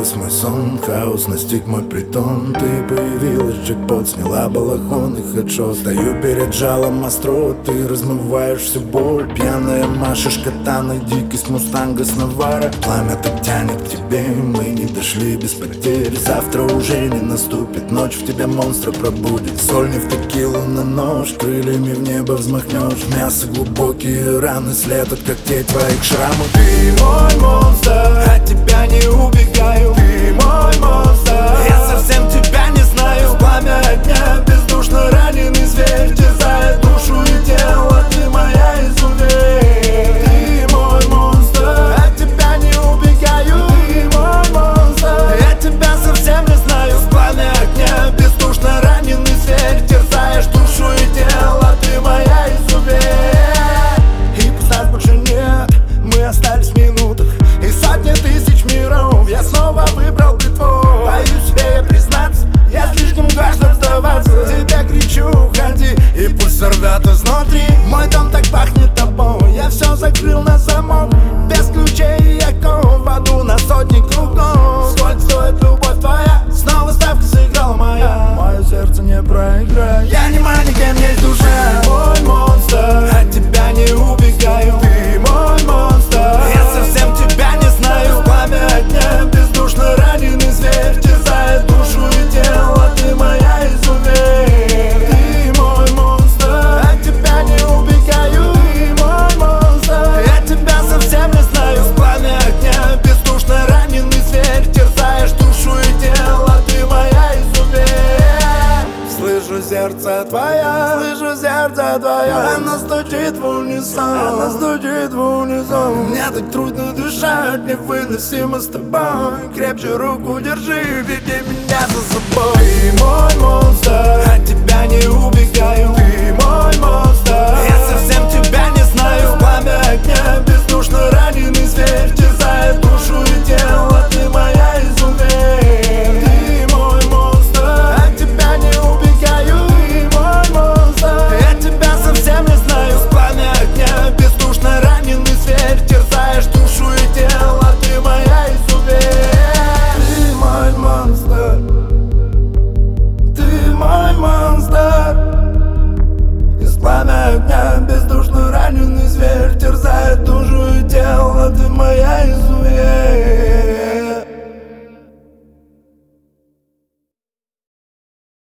спас мой сон, хаос настиг мой притон. Ты появилась, джекпот, сняла балахон и хедшот. Стою перед жалом острот, ты размываешь всю боль. Пьяная машешь катаной, дикость мустанга с навара. Пламя так тянет к тебе, мы не дошли без потерь. Завтра уже не наступит, ночь в тебя монстра пробудет. Соль не в текилу на нож, крыльями в небо взмахнешь. Мясо глубокие раны, след от когтей твоих шрамов. Ты мой монстр, от тебя не убегаю. Ты мой монстр, я совсем тебя не знаю. В пламя огня бездушно раненый зверь терзает душу и тело, ты моя изувер. Ты мой монстр, от тебя не убегаю. Ты мой монстр, я тебя совсем не знаю. В пламя огня бездушно раненый зверь терзаешь душу и тело, ты моя изувер. И пусть нас больше нет, мы остались в минутах и сотни тысяч миров. Я снова выбрал битву. Боюсь себе признаться, я слишком гаждан сдаваться. Тебя кричу, уходи, и пусть сорвет изнутри. Мой дом так пахнет тобой, я все закрыл на замок. Без ключей я ков в аду на сотни кругов. Сколько стоит любовь твоя? Снова ставка сыграла моя. Мое сердце не проиграет. Я не манекен, есть душа. Мой монстр, от тебя не убегаю. Ты мой монстр, я совсем тебя не знаю. В пламя огня бездушно раненый зверь терзает душу и тело, ты моя изувер. Ты мой монстр, от тебя не убегаю. Ты мой монстр, я тебя совсем не знаю. В пламя огня бездушно раненый зверь терзаешь душу и тело, ты моя изувер. Слышу сердце твоя, слышу сердце твоя. Она стучит в унисон, она стучит в унисон. Мне так трудно дышать, невыносимо с тобой. Крепче руку держи, веди меня за собой. Ты мой монстр, от тебя не убегаю. Ты мой монстр, я совсем тебя не знаю. В пламя огня бездушно